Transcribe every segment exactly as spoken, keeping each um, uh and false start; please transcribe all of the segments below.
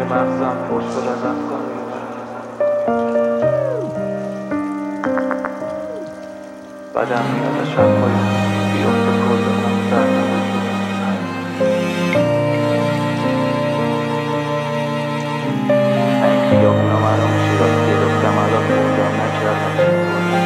که مغزم پر شد از افکار بدم میاد از شب‌های بیفته کل اون سرنوشت این خیابونا مرا میشه یاد گرفتم الان موندم نکردم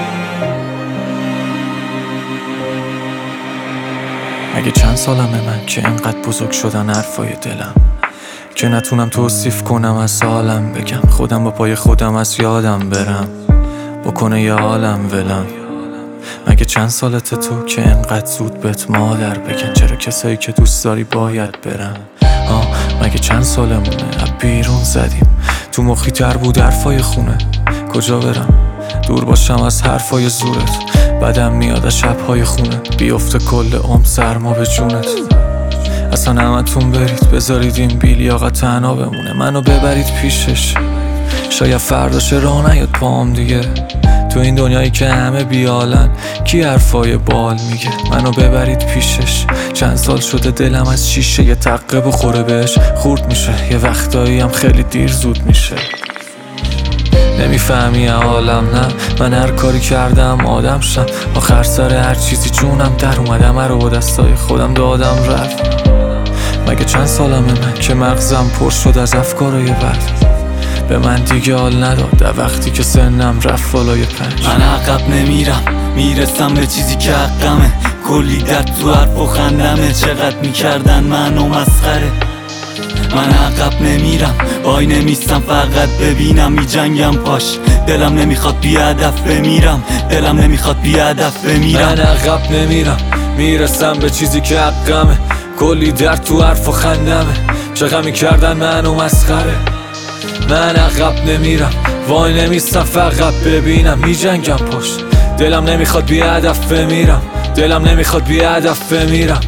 اگه چند سالمه من که انقدر بزرگ شدن حرفای دلم که نتونم توصیف کنم از حالم بگم خودم با پای خودم از یادم برم بکنه یه عالم ولم. مگه چند سالته تو که انقدر زود بهت مادر بگن چرا کسایی که دوست داری باید برن؟ آه مگه چند سالمونه از بیرون زدیم تو مخی تر بود حرفای خونه کجا برم دور باشم از حرفای زورت بدم میاد از شبهای خونه بیفته کل عمر سرما به جونت اصلا همتون برید بذارید این بیلیاقت تنها بمونه منو ببرید پیشش شاید فرداش راه نیاد پام دیگه تو این دنیایی که همه بیالن کی حرفای بال میگه منو ببرید پیشش چند سال شده دلم از شیشه یه تقه بخوره بهش خورد میشه یه وقتایی هم خیلی دیر زود میشه نمیفهمی عالم نه من هر کاری کردم آدم شم آخر سر هر چیزی جونم در اومدم رو با دستای خودم دادم رفت مگه چند سالمه من که مغزم پر شد از افکارای بد به من دیگه حال نداد در وقتی که سنم رفت بالای پنج من عقب نمیرم میرسم به چیزی که حقمه کلی درد تو حرف و خندمه چقدر میکردن منو مسخره من عقب نمیرم وای نمیستم فقط ببینم می جنگم پاش دلم نمیخواد بی هدف بمیرم دلم نمیخواد بی هدف بمیرم من عقب نمیرم میرسم به چیزی که حقمه کلی درد تو حرف و خندمه چقدر میکردن منو مسخره من عقب نمیرم وای نمیستم فقط ببینم می جنگم پاش دلم نمیخواد بی هدف بمیرم دلم نمیخواد بی هدف بمیرم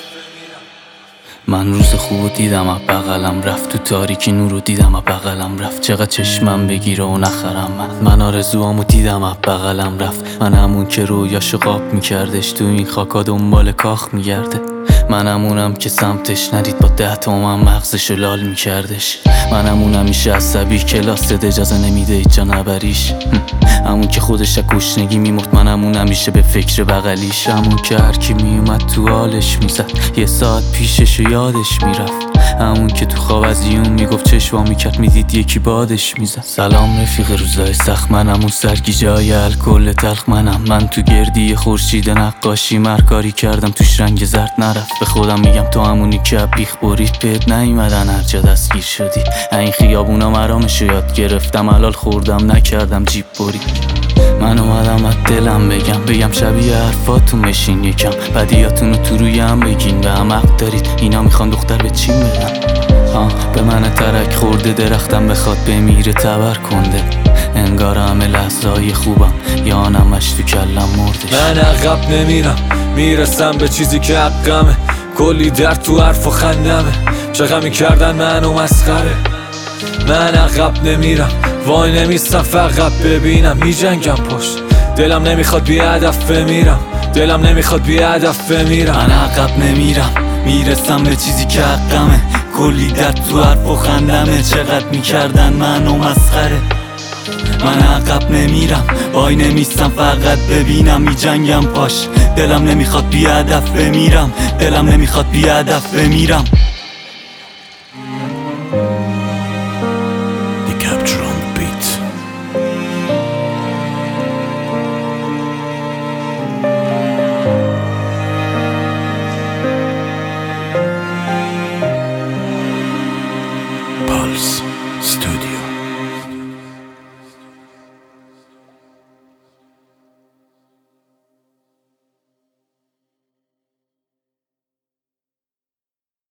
من روز خوب دیدم از بغلم رفت تو تاریکی نورو دیدم از بغلم رفت چقدر چشمم بگیره و نخرم من من آرزوامو دیدم از بغلم رفت من همون که رویاشو قاب میکردش تو این خاکا دنبال کاخ میگرده من همونم که سمتش ندید با ده تومن مغزشو لال میکردش من همون همیشه عصبی کلاس اجازه نمیده هیچ جا نبریش همون که خودش از گشنگی میمرد من همون همیشه به فکر بغلیش همون که هرکی میومد تو حالش میزد یه ساعت پیششو یادش میرفت همون که تو خواب از یون میگفت چشوا میکرد میدید یکی بادش میزد سلام رفیق روزای سخت من همون سرگی جای الکل تلخ منم من تو گردی خورشید نقاشی مرکاری کردم توش رنگ زرد نرفت به خودم میگم تو همونی که بیخ برید بهت نیومدن هر جا دستگیر شدی این خیابونا مرامشو یاد گرفتم حلال خوردم نکردم جیب برید من اومدم از دلم بگم بگم شبیه حرفاتون مشین یکم بدیاتونو تو رویم بگین به هم حق دارید اینا میخوان دختر به چین بگم آه به من ترک خورده درختم بخواد بمیره تبر کنده انگار همه لحظه‌های خوبم یا نمش تو کلم مردش من عقب نمیرم میرسم به چیزی که حقمه کلی درد تو حرف و خندمه چقدر میکردن منو مسخره من عقب نمیرم وای نمیستم فقط ببینم می جنگم پشت دلم نمیخواد بی هدف بمیرم دلم نمیخواد بی هدف بمیرم من عقب نمیرم میرسم به چیزی که حقمه کلی درد تو حرف و خندمه چقدر میکردن منو مسخره من عقب نمیرم وای نمیستم فقط ببینم می جنگم پاش دلم نمیخواد بی هدف بمیرم دلم نمیخواد بی هدف بمیرم